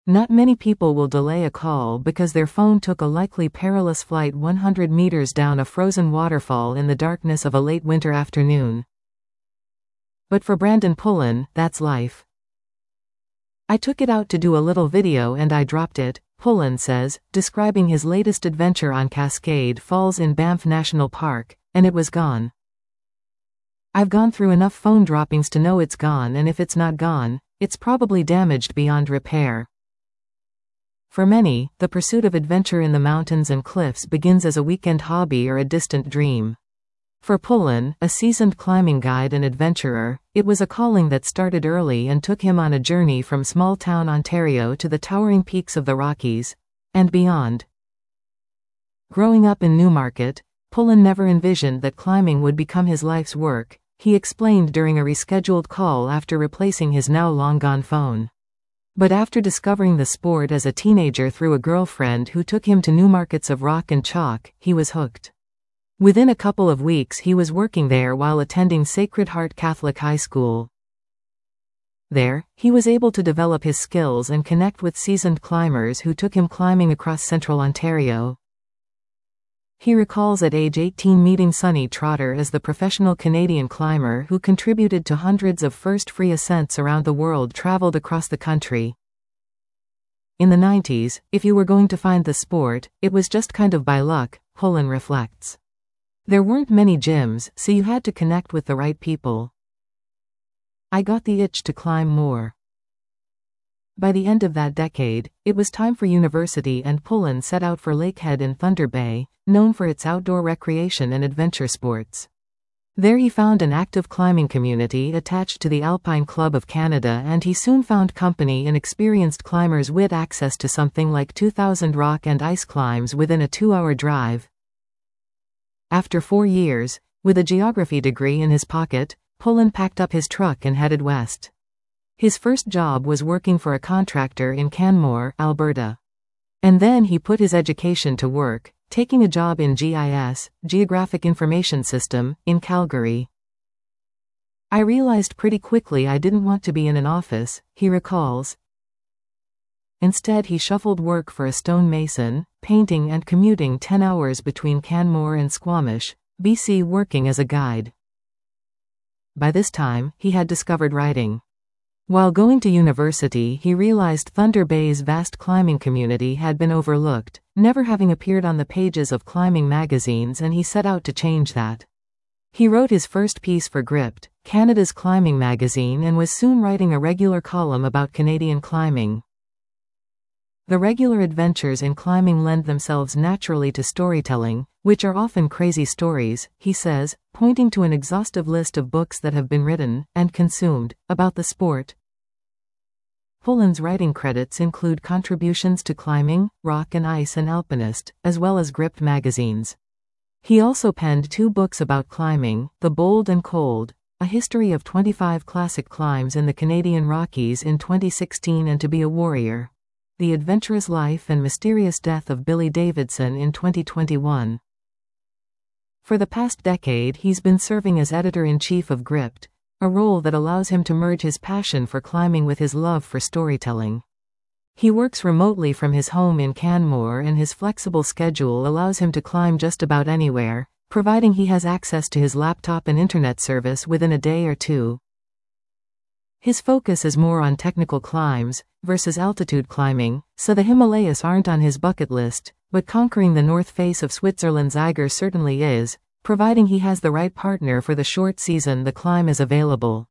Not many people will delay a call because their phone took a likely perilous flight 100 meters down a frozen waterfall in the darkness of a late winter afternoon. But for Brandon Pullen, that's life. I took it out to do a little video and I dropped it, Pullen says, describing his latest adventure on Cascade Falls in Banff National Park, and it was gone. I've gone through enough phone droppings to know it's gone, and if it's not gone, it's probably damaged beyond repair. For many, the pursuit of adventure in the mountains and cliffs begins as a weekend hobby or a distant dream. For Pullen, a seasoned climbing guide and adventurer, it was a calling that started early and took him on a journey from small-town Ontario to the towering peaks of the Rockies, and beyond. Growing up in Newmarket, Pullen never envisioned that climbing would become his life's work, he explained during a rescheduled call after replacing his now long-gone phone. But after discovering the sport as a teenager through a girlfriend who took him to new markets of rock and chalk, he was hooked. Within a couple of weeks he was working there while attending Sacred Heart Catholic High School. There, he was able to develop his skills and connect with seasoned climbers who took him climbing across central Ontario. He recalls at age 18 meeting Sonny Trotter as the professional Canadian climber who contributed to hundreds of first free ascents around the world traveled across the country. In the 90s, if you were going to find the sport, it was just kind of by luck, Pullen reflects. There weren't many gyms, so you had to connect with the right people. I got the itch to climb more. By the end of that decade, it was time for university and Pullen set out for Lakehead in Thunder Bay, known for its outdoor recreation and adventure sports. There he found an active climbing community attached to the Alpine Club of Canada, and he soon found company in experienced climbers with access to something like 2,000 rock and ice climbs within a 2-hour drive. After 4 years, with a geography degree in his pocket, Pullen packed up his truck and headed west. His first job was working for a contractor in Canmore, Alberta. And then he put his education to work, taking a job in GIS, Geographic Information System, in Calgary. I realized pretty quickly I didn't want to be in an office, he recalls. Instead he shuffled work for a stonemason, painting and commuting 10 hours between Canmore and Squamish, BC, working as a guide. By this time, he had discovered writing. While going to university, he realized Thunder Bay's vast climbing community had been overlooked, never having appeared on the pages of climbing magazines, and he set out to change that. He wrote his first piece for Gripped, Canada's climbing magazine, and was soon writing a regular column about Canadian climbing. The regular adventures in climbing lend themselves naturally to storytelling, which are often crazy stories, he says, pointing to an exhaustive list of books that have been written, and consumed, about the sport. Pullen's writing credits include contributions to Climbing, Rock and Ice and Alpinist, as well as Gripped magazines. He also penned 2 books about climbing, The Bold and Cold, a history of 25 classic climbs in the Canadian Rockies in 2016, and To Be a Warrior, The Adventurous Life and Mysterious Death of Billy Davidson in 2021. For the past decade he's been serving as editor-in-chief of Gripped, a role that allows him to merge his passion for climbing with his love for storytelling. He works remotely from his home in Canmore, and his flexible schedule allows him to climb just about anywhere, providing he has access to his laptop and internet service within a day or two. His focus is more on technical climbs, versus altitude climbing, so the Himalayas aren't on his bucket list, but conquering the north face of Switzerland's Eiger certainly is, providing he has the right partner for the short season the climb is available.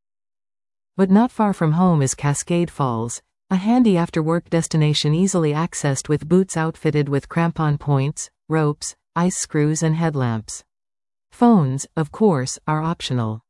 But not far from home is Cascade Falls, a handy after-work destination easily accessed with boots outfitted with crampon points, ropes, ice screws and headlamps. Phones, of course, are optional.